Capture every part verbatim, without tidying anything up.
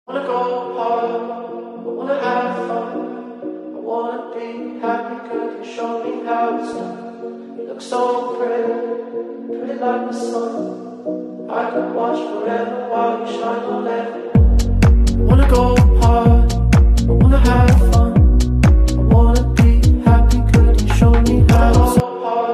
Wanna go hard, I wanna have fun. I wanna be happy, could you show me how it's done? You look so pretty, pretty like the sun. I could watch forever while you shine on it. Wanna go hard, I wanna have fun. I wanna be happy, could you show me how it's done?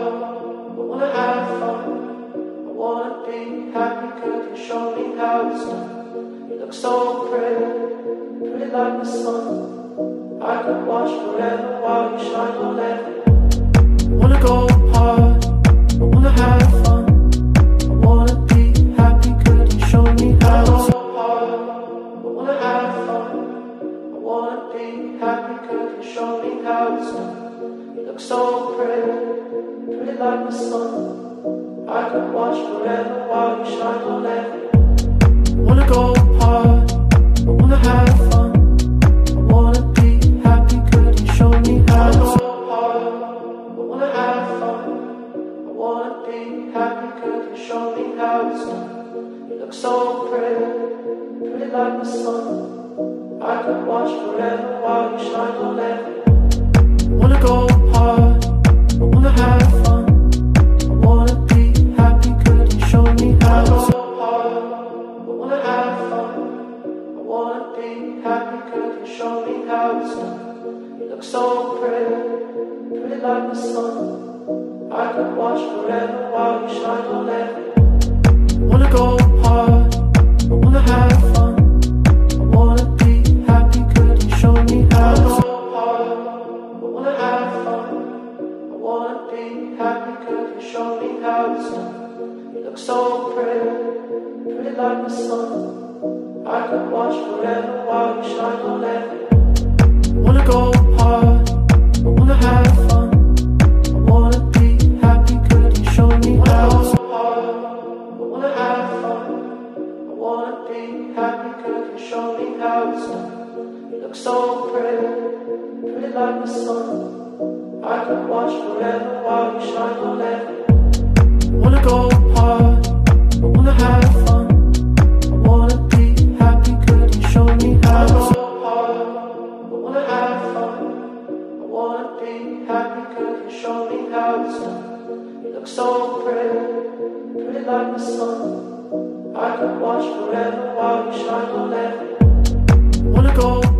I wanna have fun. I wanna be happy, could you show me how it's done? You look so pretty, pretty like the sun. I could watch forever while you shine on it. Wanna go hard, I wanna have fun. I wanna be happy, could you show me how it's done? I wanna have fun. I wanna be happy, could you show me how it's done? You look so pretty, pretty like the sun. I could watch forever while you shine on it. Wanna go hard, I wanna have fun. I wanna be happy, could you show me how it's done? I wanna have fun. I wanna be happy, could you show me how it's done? You look so pretty, pretty like the sun. I could watch forever while you shine on it. Wanna go hard, I wanna have fun. I wanna be happy, could you show me how it's done? I wanna have fun. I wanna be happy, could you show me how it's done? You look so pretty, pretty like the sun. I could watch forever while you shine on it. Wanna go hard, I wanna have fun. I wanna be happy, could you show me how it's done? I wanna have fun. I wanna be happy, could you show me how it's done? You look so pretty, pretty like the sun. I could watch forever while you shine on it. Wanna go hard, I wanna have fun. I wanna be happy, could you show me how it's done? I wanna have fun. I wanna be happy, could you show me how it's done? You look so pretty, pretty like the sun. I could watch forever while you shine on it. Wanna go hard, I wanna have fun. I wanna be happy, could you show me how it's done? I wanna have fun. I wanna be happy, could you show me how it's done? You look so pretty, pretty like the sun. I could watch forever while you shine on it. Wanna go